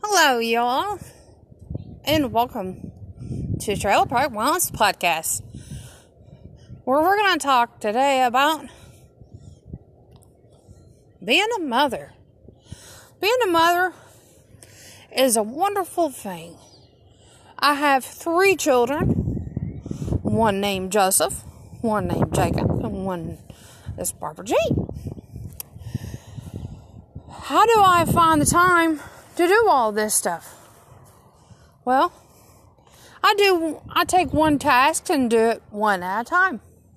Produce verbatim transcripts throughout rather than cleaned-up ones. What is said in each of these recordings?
Hello, y'all, and welcome to Trailer Park Wellness Podcast, where we're going to talk today about being a mother. Being a mother is a wonderful thing. I have three children, one named Joseph, one named Jacob, and one is Barbara Jean. How do I find the time to do all this stuff? Well, I do, I take one task and do it one at a time.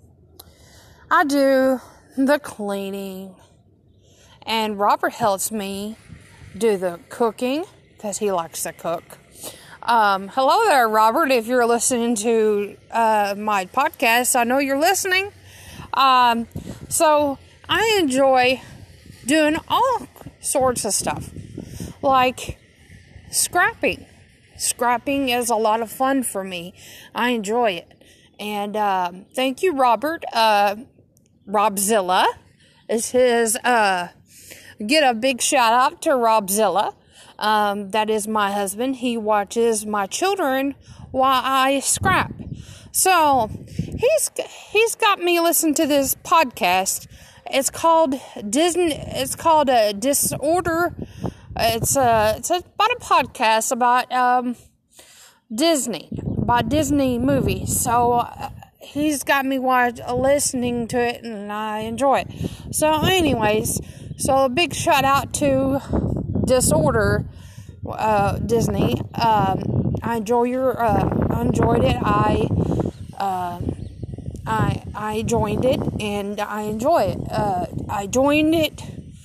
I do the cleaning, and Robert helps me do the cooking, because he likes to cook. Um, hello there, Robert, if you're listening to uh, my podcast, I know you're listening. Um, so, I enjoy doing all sorts of stuff, like scrapping. Scrapping is a lot of fun for me. I enjoy it. And um, thank you, Robert. Uh, Robzilla is his, uh, get a big shout out to Robzilla. Um, that is my husband. He watches my children while I scrap. So he's he's got me listen to this podcast. It's called Disney. It's called a Disorder. It's a it's about a podcast about um, Disney, about Disney movies. So uh, he's got me watch, uh, listening to it, and I enjoy it. So, anyways, so a big shout out to Disorder, uh, Disney. Um, I enjoy your. Uh, I enjoyed it. I. Um, I I joined it, and I enjoy it. Uh, I joined it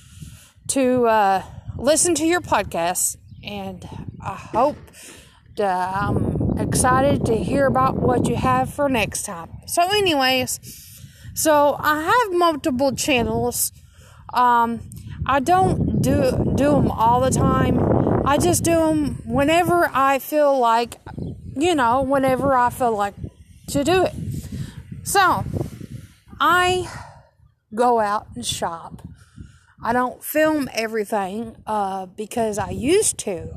to uh, listen to your podcast, and I hope that I'm excited to hear about what you have for next time. So anyways, so I have multiple channels. Um, I don't do, do them all the time. I just do them whenever I feel like, you know, whenever I feel like to do it. So, I go out and shop. I don't film everything uh, because I used to.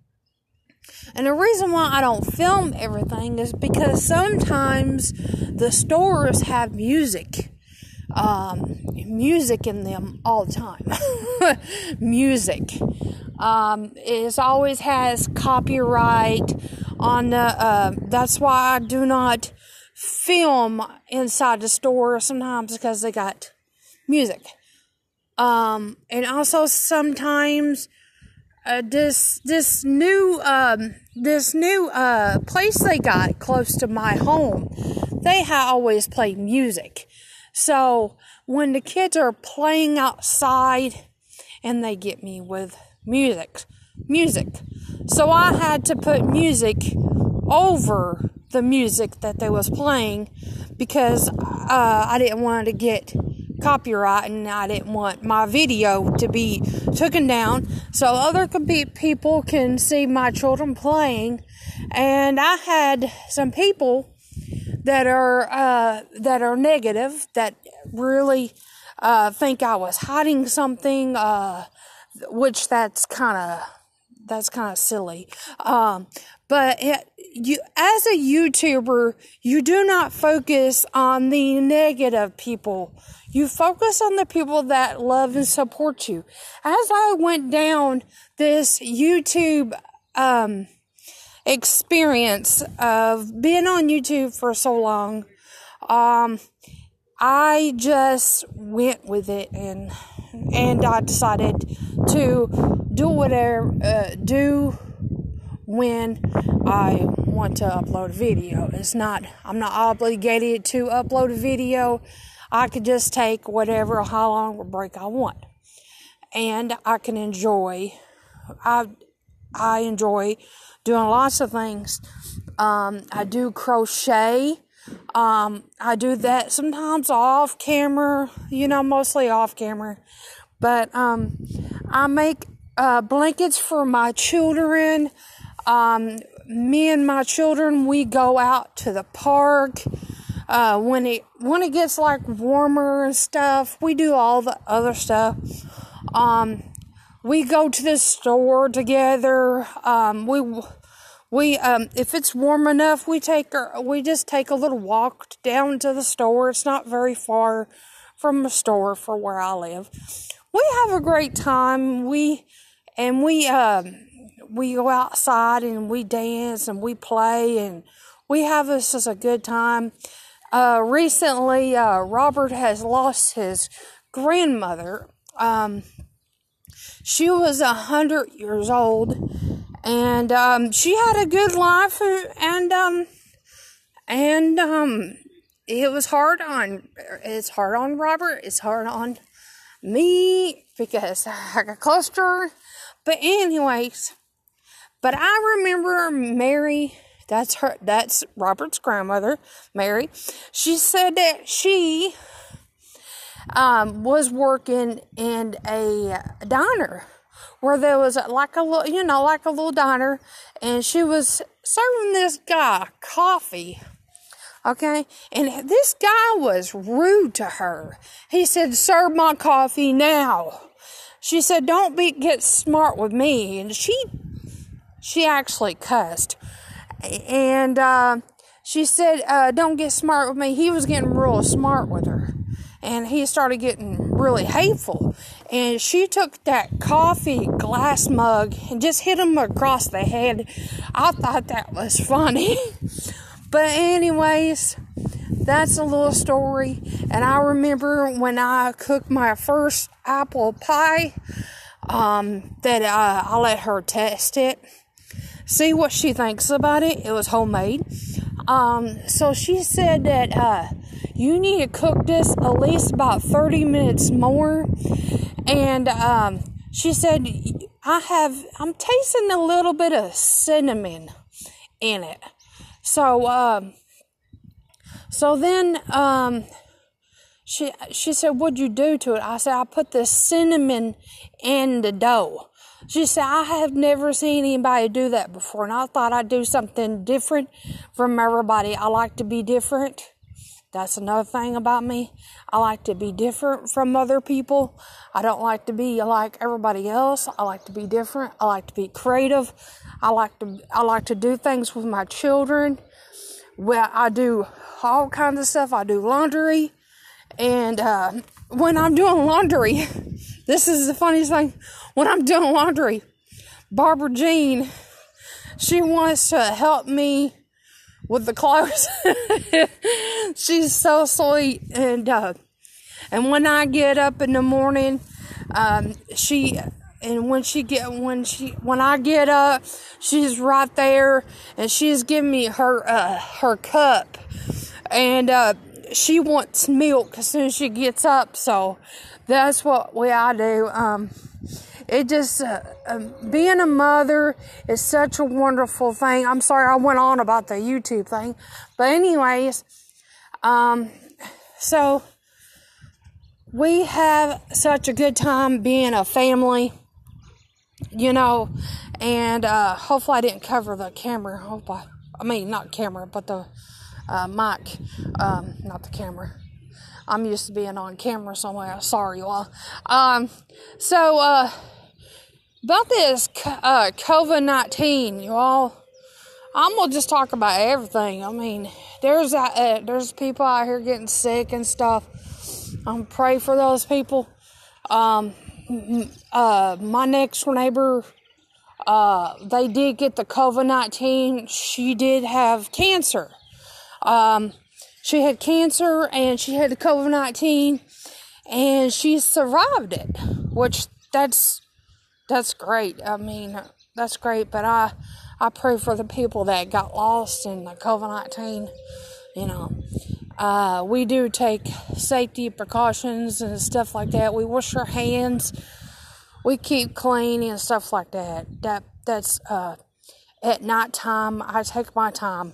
And the reason why I don't film everything is because sometimes the stores have music. Um, music in them all the time. Music. Um, it always has copyright on the, uh, that's why I do not film inside the store sometimes, because they got music. Um, and also sometimes uh, this this new um, this new uh, place they got close to my home, they ha- always play music. So when the kids are playing outside, and they get me with music, music. So I had to put music over the music that they was playing, because uh, I didn't want to get copyright, and I didn't want my video to be taken down, so other people can see my children playing. And I had some people that are uh, that are negative, that really uh, think I was hiding something, uh, which that's kind of that's kind of silly. Um, but it, you, as a YouTuber, you do not focus on the negative people. You focus on the people that love and support you. As I went down this YouTube um, experience of being on YouTube for so long, um, I just went with it, and and I decided to do whatever, uh, do when I want to upload a video. It's not, I'm not obligated to upload a video. I could just take whatever, how long a break I want. And I can enjoy, I, I enjoy doing lots of things. Um, I do crochet. Um, I do that sometimes off camera, you know, mostly off camera. But, um, I make, uh, blankets for my children. Um, me and my children, we go out to the park. Uh, when it, when it gets like warmer and stuff, we do all the other stuff. Um, we go to the store together. Um, we we um, if it's warm enough, we take our, we just take a little walk down to the store. It's not very far from the store for where I live. We have a great time. We and we um, we go outside and we dance and we play and we have this as a good time. Uh, recently, uh, Robert has lost his grandmother. Um, she was a hundred years old, and um, she had a good life, and um, and um, it was hard on. It's hard on Robert. It's hard on me because I got close to her. But anyways, but I remember Mary. That's her. That's Robert's grandmother, Mary. She said that she um, was working in a diner where there was like a little, you know, like a little diner, and she was serving this guy coffee. Okay, and this guy was rude to her. He said, "Serve my coffee now." She said, "Don't be get smart with me," and she she actually cussed. And uh, she said, uh, "Don't get smart with me." He was getting real smart with her. And he started getting really hateful. And she took that coffee glass mug and just hit him across the head. I thought that was funny. But anyways, that's a little story. And I remember when I cooked my first apple pie, um, that uh, I let her test it. See what she thinks about it. It was homemade. Um, so she said that uh, you need to cook this at least about thirty minutes more. And um, she said, I have, I'm tasting a little bit of cinnamon in it. So, um, so then um, she she said, "What'd you do to it?" I said, "I put the cinnamon in the dough." She said, "I have never seen anybody do that before, and I thought I'd do something different from everybody. I like to be different. That's another thing about me. I like to be different from other people. I don't like to be like everybody else. I like to be different. I like to be creative. I like to I like to do things with my children. Well, I do all kinds of stuff. I do laundry, and uh, when I'm doing laundry, this is the funniest thing. When I'm doing laundry, Barbara Jean, she wants to help me with the clothes. She's so sweet. And uh, and when I get up in the morning, um, she and when she get when she when I get up, she's right there, and she's giving me her uh, her cup, and uh, she wants milk as soon as she gets up. So that's what we I do. Um, It just, uh, um, being a mother is such a wonderful thing. I'm sorry I went on about the YouTube thing. But anyways, um, so we have such a good time being a family, you know, and uh, hopefully I didn't cover the camera. Hope I, I mean, not camera, but the uh, mic, um, not the camera. I'm used to being on camera somewhere. Sorry, y'all. Um, so, uh, about this uh, covid nineteen, you all, I'm going to just talk about everything. I mean, there's uh, there's people out here getting sick and stuff. I'm pray for those people. Um, uh, my next neighbor, uh, they did get the covid nineteen. She did have cancer. Um, she had cancer and she had the covid nineteen, and she survived it, which that's... That's great. I mean, that's great. But I, I pray for the people that got lost in the covid nineteen. You know, uh, we do take safety precautions and stuff like that. We wash our hands. We keep clean and stuff like that. That that's uh, at nighttime. I take my time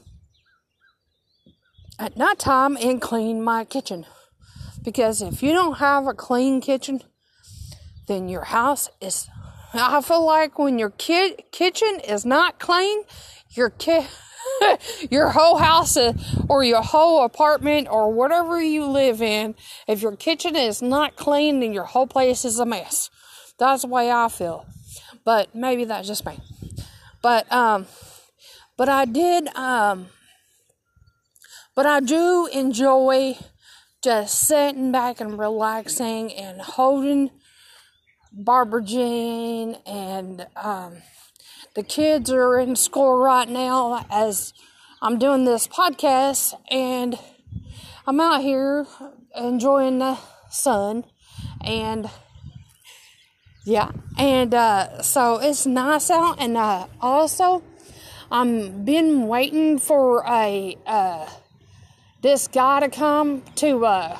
at nighttime and clean my kitchen, because if you don't have a clean kitchen, then your house is. I feel like when your ki- kitchen is not clean, your ki- your whole house is, or your whole apartment or whatever you live in, if your kitchen is not clean, then your whole place is a mess. That's the way I feel. But maybe that's just me. But, um, but I did, um, but I do enjoy just sitting back and relaxing and holding Barbara Jean, and um, the kids are in school right now as I'm doing this podcast, and I'm out here enjoying the sun, and yeah, and uh, so it's nice out, and uh, also I'm been waiting for a uh, this guy to come to. Uh,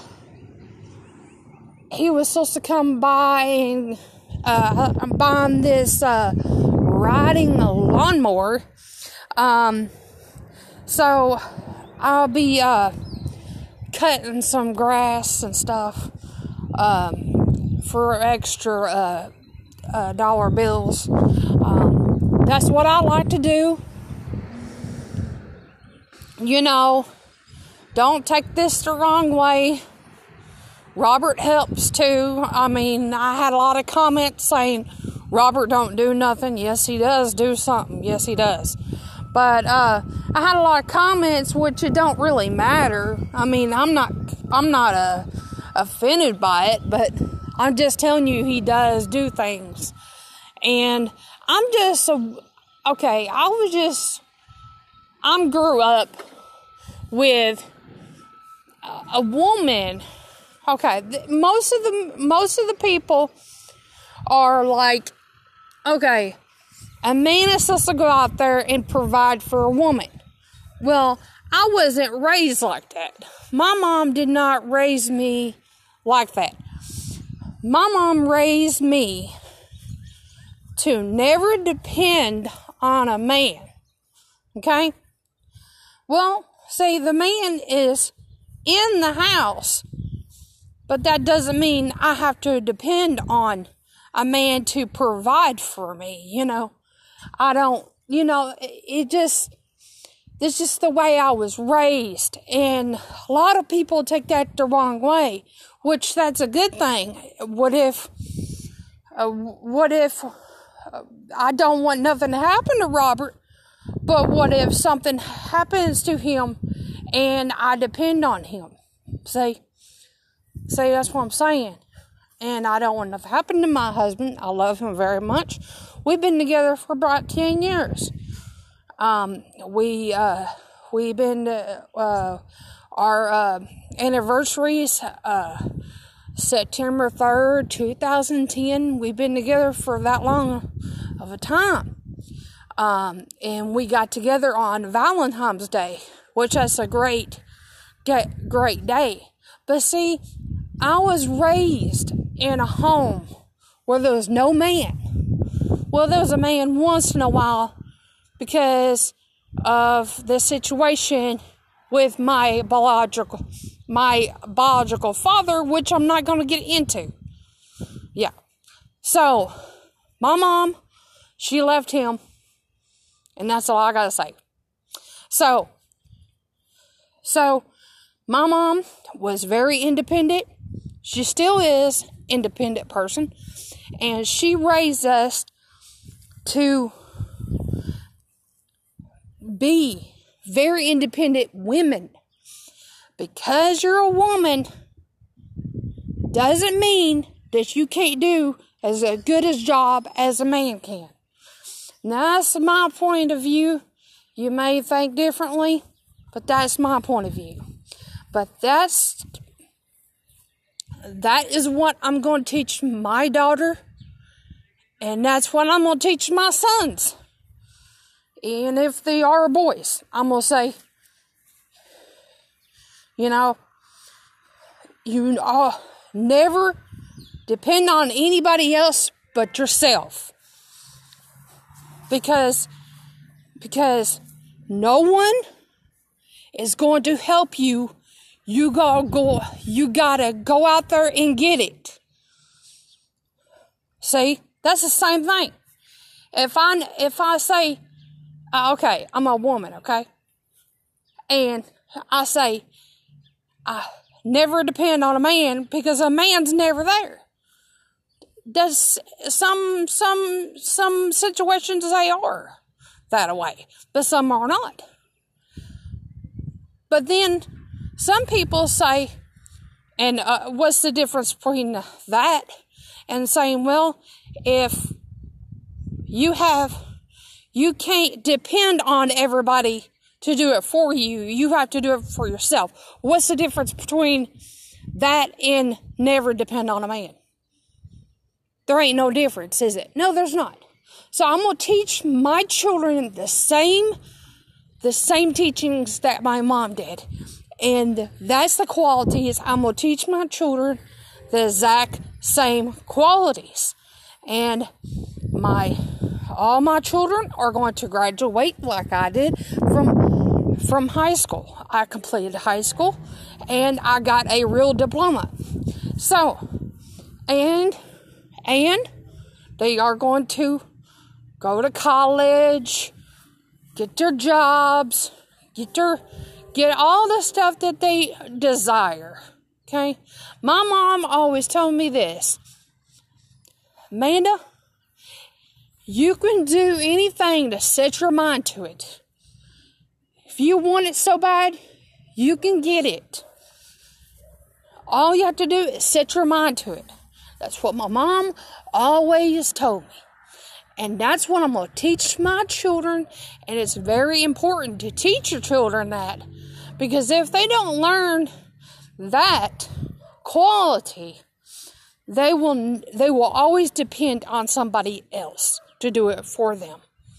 he was supposed to come by and uh, I'm buying this uh, riding lawnmower. Um, so I'll be uh, cutting some grass and stuff um, for extra uh, uh, dollar bills. Um, that's what I like to do. You know, don't take this the wrong way. Robert helps too. I mean, I had a lot of comments saying Robert don't do nothing. Yes, he does do something. Yes, he does. But uh, I had a lot of comments, which it don't really matter. I mean, I'm not, I'm not uh, offended by it, but I'm just telling you he does do things. And I'm just a, okay. I was just, I grew up with a, a woman. Okay, most of the most of the people are like, okay, a man is supposed to go out there and provide for a woman. Well, I wasn't raised like that. My mom did not raise me like that. My mom raised me to never depend on a man. Okay? Well, see, the man is in the house. But that doesn't mean I have to depend on a man to provide for me, you know. I don't, you know, it just, it's just the way I was raised. And a lot of people take that the wrong way, which that's a good thing. What if, uh, what if uh, I don't want nothing to happen to Robert, but what if something happens to him and I depend on him? See? See, that's what I'm saying. And I don't want nothing to happen to my husband. I love him very much. We've been together for about ten years. Um, we, uh, we've been, uh, uh our, uh, anniversaries, uh, September third, two thousand ten. We've been together for that long of a time. Um, and we got together on Valentine's Day, which is a great, great day. But see, I was raised in a home where there was no man. Well, there was a man once in a while because of the situation with my biological, my biological father, which I'm not going to get into. Yeah. So, my mom, she left him, and that's all I got to say. So, so, my mom was very independent. She still is an independent person. And she raised us to be very independent women. Because you're a woman doesn't mean that you can't do as a good a job as a man can. Now, that's my point of view. You may think differently, but that's my point of view. But that's, that is what I'm going to teach my daughter. And that's what I'm going to teach my sons. And if they are boys, I'm going to say, you know, you uh, never depend on anybody else but yourself. Because, because no one is going to help you. You gotta go, you gotta go out there and get it. See, that's the same thing. If I, if I say, uh, okay, I'm a woman, okay? And I say, I never depend on a man because a man's never there. does some some some situations they are that way, but some are not. But then some people say, and uh, what's the difference between that and saying, well, if you have, you can't depend on everybody to do it for you, you have to do it for yourself. What's the difference between that and never depend on a man? There ain't no difference, is it? No, there's not. So I'm going to teach my children the same, the same teachings that my mom did. And that's the qualities. I'm going to teach my children the exact same qualities. And my, all my children are going to graduate like I did from, from high school. I completed high school and I got a real diploma. So, and, and they are going to go to college, get their jobs, get their, get all the stuff that they desire. Okay? My mom always told me this. Amanda, you can do anything to set your mind to it. If you want it so bad, you can get it. All you have to do is set your mind to it. That's what my mom always told me. And that's what I'm going to teach my children. And it's very important to teach your children that. Because if they don't learn that quality, they will they will always depend on somebody else to do it for them.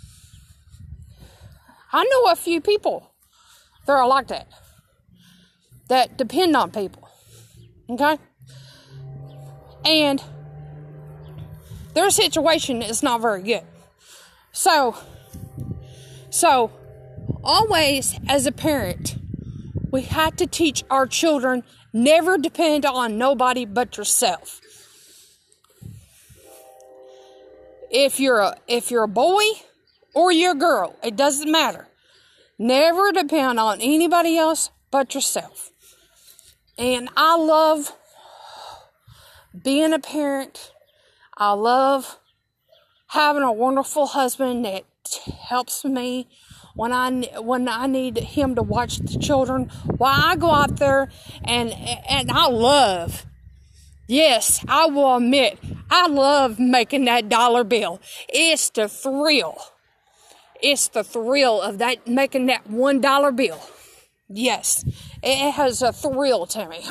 I know a few people that are like that. That depend on people. Okay? And their situation is not very good. So, so, always as a parent, we have to teach our children never depend on nobody but yourself. If you're a, if you're a boy or you're a girl, it doesn't matter. Never depend on anybody else but yourself. And I love being a parent. I love having a wonderful husband that helps me when I when I need him to watch the children while I go out there, and and I love, yes, I will admit, I love making that dollar bill. It's the thrill. It's the thrill of that, making that one dollar bill. Yes, it has a thrill to me.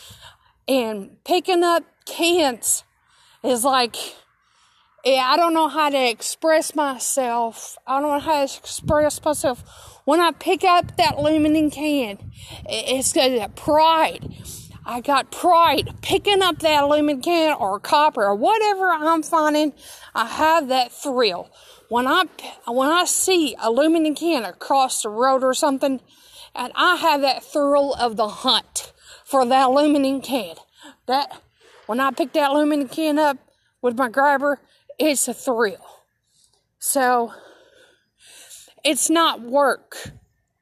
And picking up cans is like, yeah, I don't know how to express myself. I don't know how to express myself. When I pick up that aluminum can, it's got that pride. I got pride picking up that aluminum can or copper or whatever I'm finding. I have that thrill. When I, when I see aluminum can across the road or something, and I have that thrill of the hunt for that aluminum can. That, when I pick that aluminum can up with my grabber, it's a thrill. So, it's not work.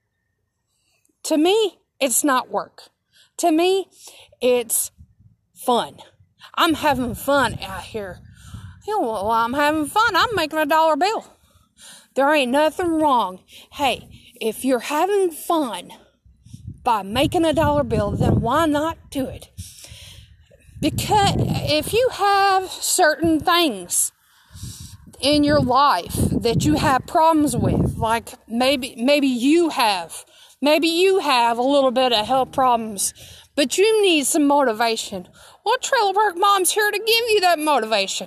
To me, it's not work. To me, it's fun. I'm having fun out here. You know, while I'm having fun, I'm making a dollar bill. There ain't nothing wrong. Hey, if you're having fun by making a dollar bill, then why not do it? Because if you have certain things in your life that you have problems with, like maybe maybe you have, maybe you have a little bit of health problems, but you need some motivation. Well, Trailer Park Mom's here to give you that motivation.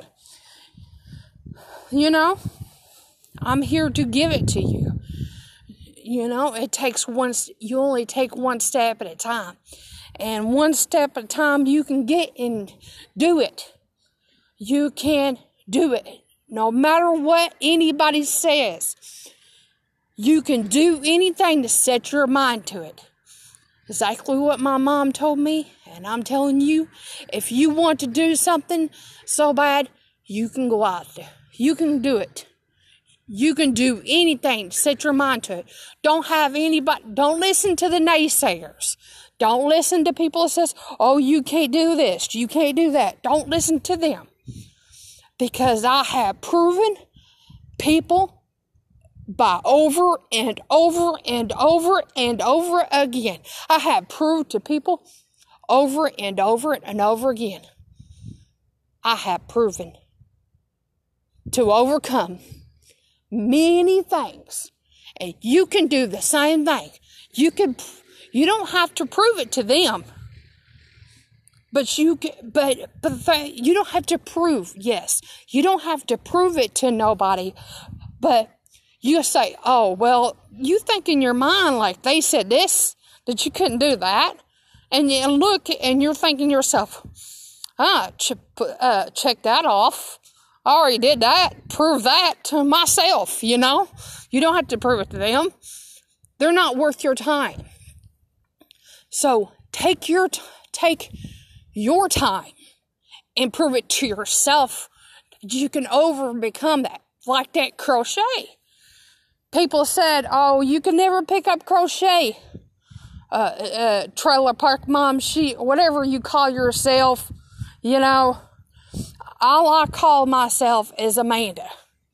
You know, I'm here to give it to you. You know, it takes one, you only take one step at a time. And one step at a time you can get and do it. You can do it. No matter what anybody says, you can do anything to set your mind to it. Exactly what my mom told me, and I'm telling you, if you want to do something so bad, you can go out there. You can do it. You can do anything to set your mind to it. Don't have anybody, don't listen to the naysayers. Don't listen to people that says, oh, you can't do this, you can't do that. Don't listen to them. because I have proven people by over and over and over and over again. I have proved to people over and over and over again. I have proven to overcome many things. And you can do the same thing. You can, you don't have to prove it to them. But you, but, but you don't have to prove, yes, you don't have to prove it to nobody. But you say, oh, well, you think in your mind like they said this, that you couldn't do that. And you look and you're thinking to yourself, ah, ch- uh, check that off. I already did that. Prove that to myself, you know. You don't have to prove it to them. They're not worth your time. So take your, t- take your time and prove it to yourself that you can overcome that. Like that crochet. People said, oh, you can never pick up crochet. Uh, uh, trailer park mom, she, whatever you call yourself, you know, all I call myself is Amanda.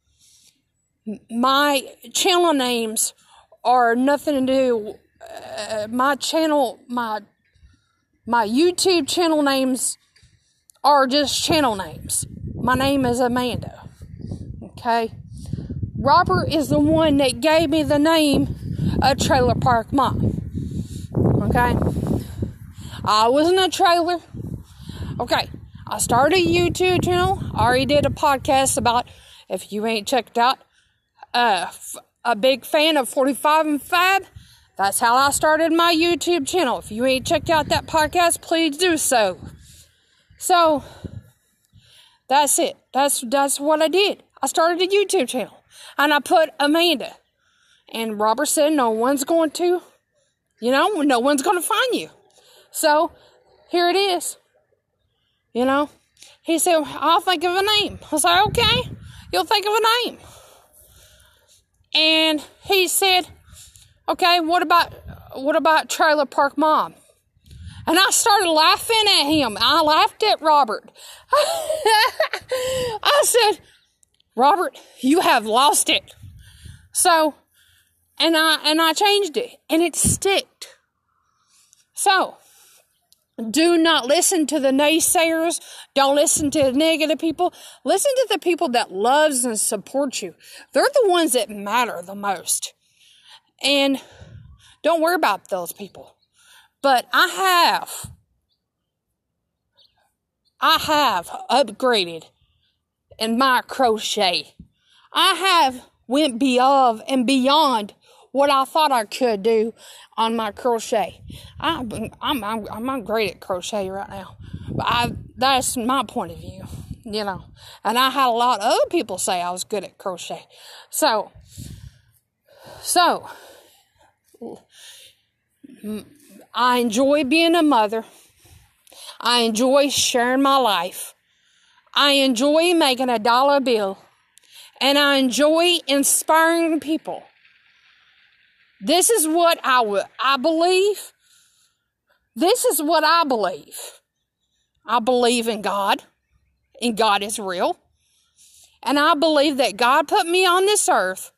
My channel names are nothing to do, uh, my channel, my, my YouTube channel names are just channel names. My name is Amanda. Okay? Robert is the one that gave me the name of Trailer Park Mom. Okay? I was in a trailer. Okay. I started a YouTube channel. I already did a podcast about, if you ain't checked out, uh, f- a big fan of forty-five and Fab. That's how I started my YouTube channel. If you ain't checked out that podcast, please do so. So, that's it. That's, that's what I did. I started a YouTube channel. And I put Amanda. And Robert said, no one's going to, you know, no one's going to find you. So, here it is. You know, he said, I'll think of a name. I said, okay, you'll think of a name. And he said, okay, what about, what about Trailer Park Mom? And I started laughing at him. I laughed at Robert. I said, Robert, you have lost it. So, and I, and I changed it, and it sticked. So, do not listen to the naysayers. Don't listen to the negative people. Listen to the people that loves and support you. They're the ones that matter the most. And don't worry about those people. But I have, I have upgraded in my crochet. I have went beyond and beyond what I thought I could do on my crochet. I'm I'm I'm, I'm great at crochet right now, but I that's my point of view, you know. And I had a lot of other people say I was good at crochet. So, so I enjoy being a mother. I enjoy sharing my life. I enjoy making a dollar bill, and I enjoy inspiring people. This is what I, w- I believe. This is what I believe. I believe in God, and God is real. And I believe that God put me on this earth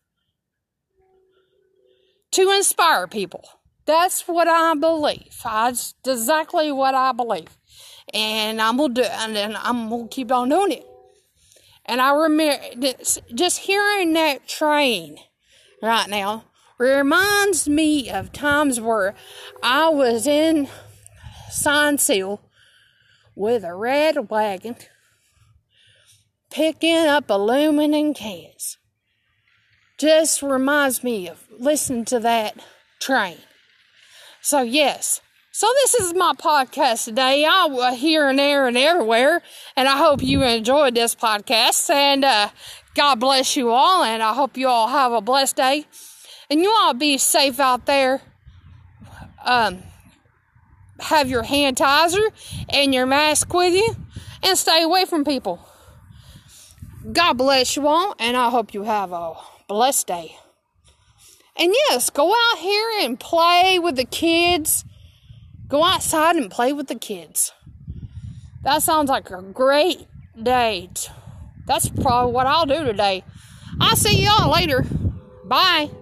to inspire people. That's what I believe. That's exactly what I believe. And I'm gonna do, and then I'm gonna keep on doing it. And I remember just hearing that train right now reminds me of times where I was in Sign Seal with a red wagon picking up aluminum cans. Just reminds me of listening to that train. So yes, so this is my podcast today. I'm here and there and everywhere, and I hope you enjoyed this podcast, and uh, God bless you all, and I hope you all have a blessed day. And you all be safe out there. Um, have your hand sanitizer and your mask with you. And stay away from people. God bless you all. And I hope you have a blessed day. And yes, go out here and play with the kids. Go outside and play with the kids. That sounds like a great day That's probably what I'll do today. I'll see y'all later. Bye.